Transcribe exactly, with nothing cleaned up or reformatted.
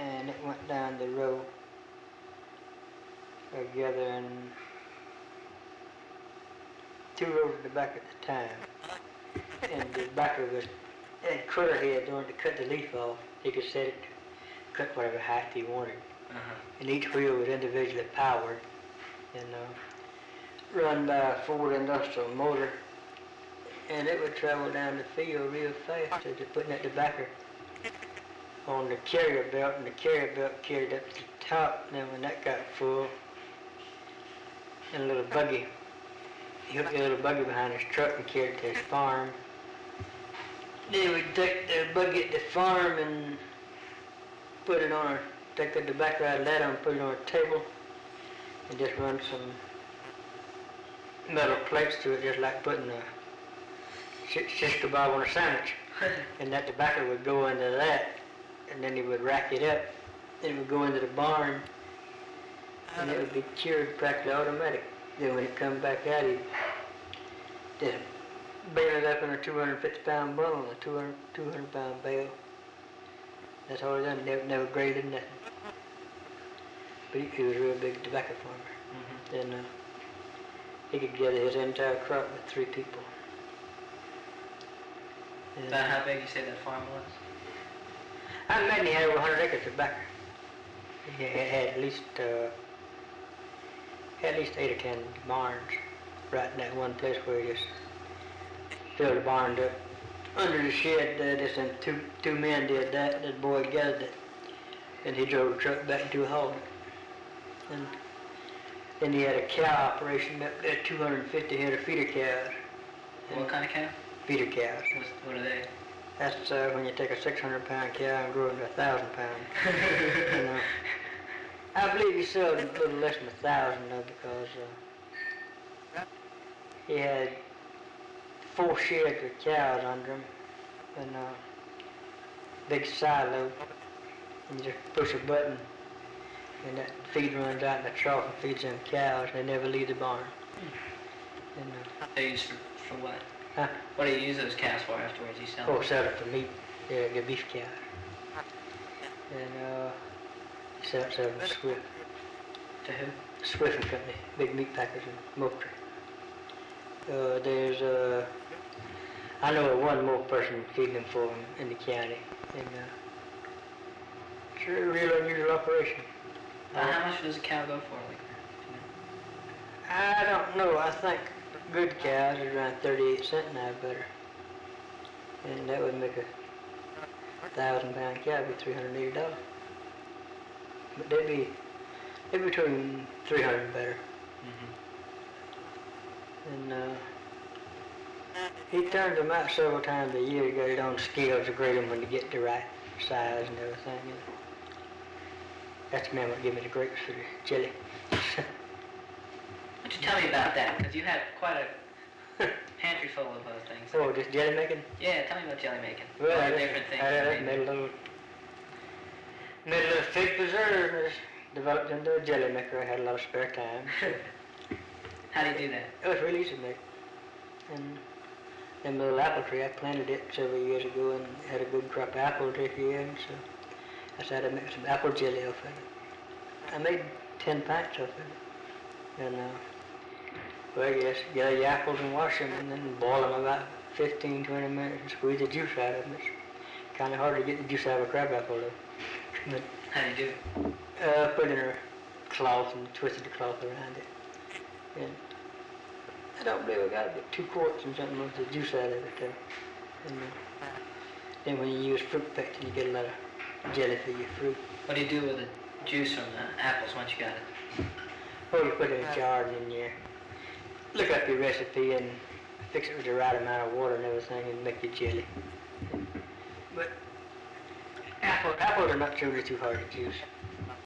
and it went down the row together, and two rows of tobacco at the time. And the tobacco was, it had cutter heads on it to cut the leaf off. He could set it to cut whatever height he wanted. Uh-huh. And each wheel was individually powered and uh, run by a Ford industrial motor. And it would travel down the field real fast, so just putting that tobacco on the carrier belt, and the carrier belt carried up to the top. And then when that got full, in a little buggy, he hooked a little buggy behind his truck and carried it to his farm. Then we'd take the buggy at the farm and put it on our, take the tobacco out of that and put it on a table and just run some metal plates to it, just like putting a shish kebab on a sandwich. And that tobacco would go into that, and then he would rack it up, and it would go into the barn, and it would be cured practically automatic. Then when it come back out, he'd just bale it up in a two hundred fifty pound bundle, a two hundred pound bale. That's all he done, never, never graded nothing. But he, he was a real big tobacco farmer. Mm-hmm. And uh, he could gather his entire crop with three people. And about how big you say that farm was? I imagine he had over one hundred acres of tobacco. He had at least uh, at least eight or ten barns right in that one place where he just filled the barn up. Under the shed, uh, just and two two men did that. That boy gathered it, and he drove the truck back to a halt. And then he had a cow operation up there, two hundred fifty head of feeder cows. What kind of cow? Feeder cows. What's, what are they? That's uh, when you take a six hundred pound cow and grow it to a thousand pounds. You know, I believe he sold a little less than a thousand though, because uh, he had four sheds with cows under him, and a uh, big silo, and you just push a button, and that feed runs out in the trough and feeds them cows. They never leave the barn. Hmm. And, uh, they use for, for what? Huh? What do you use those cows for afterwards? You sell them? Oh, sell it for meat. Yeah, the beef cows. And uh, sell it, sell it to Swift. To who? Swift and Company, big meat packers in Moultrie. Uh, there's uh, I know of one more person feeding them for them in the county. And uh, it's a real unusual operation. Uh, uh, how much does a cow go for like that? I don't know. I think good cows are around thirty-eight cents now, better. And that would make a thousand pound cow be three hundred eighty dollars. But they'd be, they'd be between three hundred and better. Mm-hmm. And uh, he turns them out several times a year to get it on scales to grade them when to get the right size and everything. You know. That's the man that gave me the grapes for the jelly. Why don't you tell me about that? Because you had quite a pantry full of those things. Oh, just jelly making? Yeah, tell me about jelly making. Well, All I the just, different things. I, I made a little, made a little fig preserve and just developed into a jelly maker. I had a lot of spare time. So. How do you do that? It was really easy to make. And then the little apple tree, I planted it several years ago and had a good crop of apples every year, and so I decided to make some apple jelly off of it. I made ten pints off of it. And uh, well, you just gather your apples and wash them and then boil them about fifteen, twenty minutes and squeeze the juice out of them. It's kind of hard to get the juice out of a crab apple though. But, how do you do it? Uh, put it in a cloth and twisted the cloth around it. And I don't believe I got about two quarts and something of the juice out of it though. And uh, then when you use fruit pectin, you get a lot of jelly for your fruit. What do you do with the juice from the apples once you got it? Oh, you put it in a jar and then you look up your recipe and fix it with the right amount of water and everything and make your jelly. But apple, apples are not truly too hard to juice.